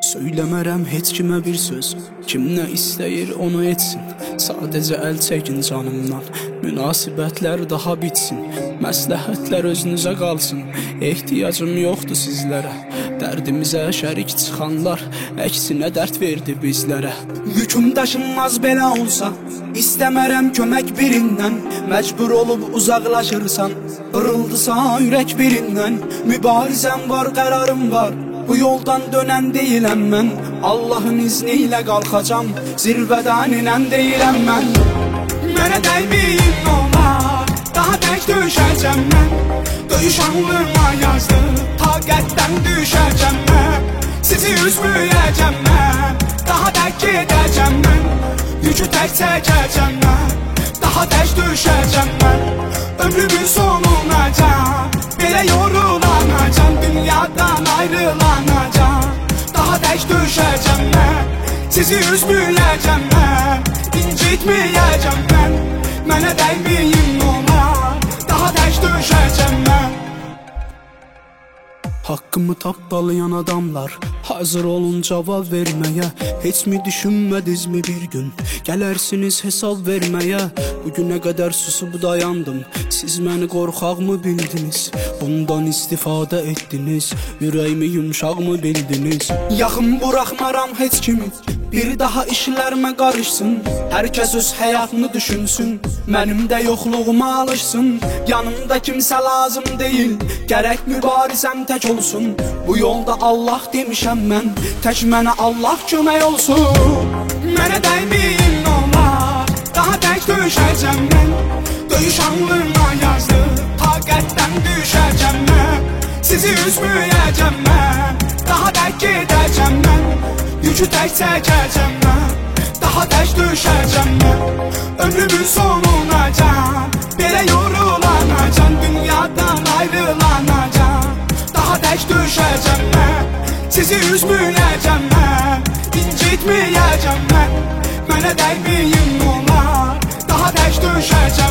Söyləmərəm heç kimə bir söz, kim nə istəyir onu etsin. Sadəcə əl çəkin canımdan, münasibətlər daha bitsin. Məsləhətlər özünüzə qalsın, ehtiyacım yoxdur sizlərə. Dərdimizə şərik çıxanlar əksinə dərd verdi bizlərə. Yüküm daşınmaz belə olsa, istəmərəm kömək birindən. Məcbur olub uzaqlaşırsan, qırıldısa ürək birindən. Mübarizəm var, qərarım var, bu yoldan dönən deyiləm mən. Allahın izni ilə qalxacam, zirvədən inən deyiləm mən. Mənə dəyməyin olar, daha tək düşəcəm mən. Döyüş anlıma yazdı, taqətdən düşəcəm mən. Sizi üzməyəcəm mən, daha tək gedəcəm mən. Yükü tək çəkəcəm mən, daha tək düşəcəm mən. Ömrümün sonunacam, belə yorulanacam, dünyadan ayrılanacam. Daha tək düşəcəm mən, sizi üzməyəcəm mən. İncitməyəcəm mən, mənə dəyməyin olar, daha tək düşəcəm mən. Haqqımı tapdalayan adamlar, hazır olun cavab verməyə. Heç mi düşünmədinizmi bir gün, gələrsiniz hesab verməyə. Bugünə qədər susub dayandım, siz məni qorxaqmı bildiniz? Bundan istifadə etdiniz, ürəyimi yumşaqmı bildiniz? Yaxın buraxmaram heç kimi, bir daha işlərimə qarışsın. Hər kəs öz həyatını düşünsün, mənim də yoxluğuma alışsın. Yanımda kimsə lazım deyil, gərək mübarizəm tək olsun. Bu yolda Allah demişəm mən, tək mənə Allah kömək olsun. Mənə dəyməyin olar, daha tək düşəcəm mən. Döyüş anlıma yazdı, taqətdən düşəcəm mən. Sizi üzməyəcəm mən, daha tək gedəcəm mən. Yükü tək çəkəcəm mən, daha tək düşəcəm mən. Ömrümün sonunacam, belə yorulanacam, dünyadan ayrılanacam. Daha tək düşəcəm mən, sizi üzməyəcəm mən. İncitməyəcəm mən, mənə dəyməyin olar, daha tək düşəcəm.